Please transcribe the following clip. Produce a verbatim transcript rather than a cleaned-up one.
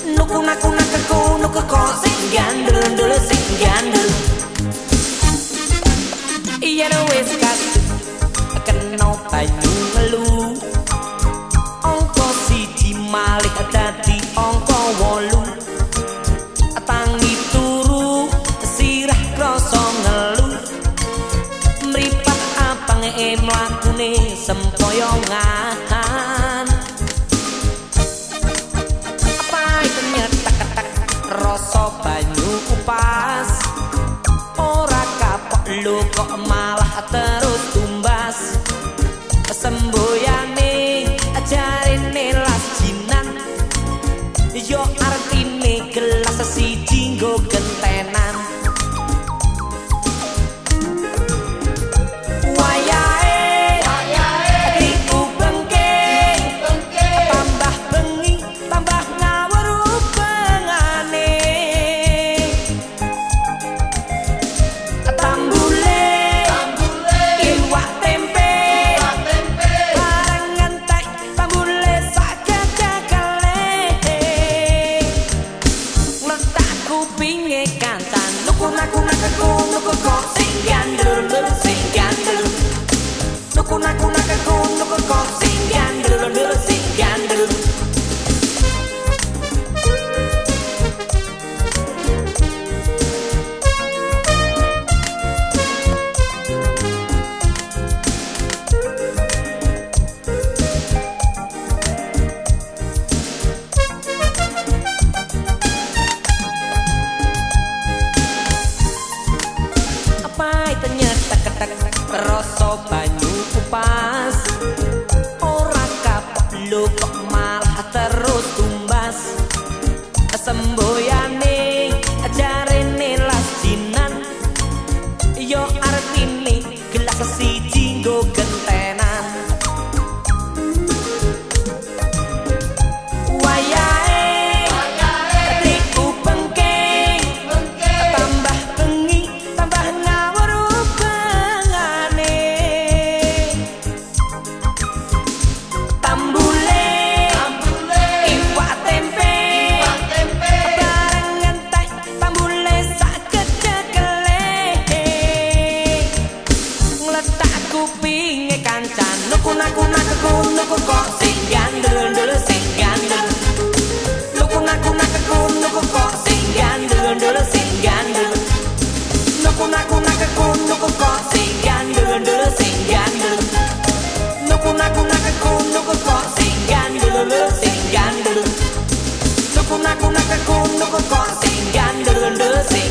Nuku naku nakaku nuku kok sing gandel ndel sing gandel. Iya wis kasih kena banyu ngelu. Angka siji malih dadi angka wolu. Tangi turu sirah krasa ngelu. Mripat apange mlakune sempoyongan. Rasa banyu kupas ora kapok lho kok malah terus tumbas. Semboyane jarene las jinan yo artine gelas siji nggo gentenan. Nuku naku nakaku nuku kok sing gandel sing gandel. Nuku naku nakaku nuku kok sing gandel sing gandel. Rasa banyu kupas ora kapok lho kok malah terus tumbas. Semboyane jarene las jinan yo artine gelas siji nggo gentenan. Nuku naku nakaku nuku kok sing gandel ndel sing gandel. Nuku naku nakaku nuku kok sing gandel ndel sing gandel. Nuku naku nakaku nuku kok sing gandel ndel sing gandel. Nuku naku nakaku nuku kok sing gandel ndel sing gandel. Nuku naku nakaku nuku kok sing gandel ndel sing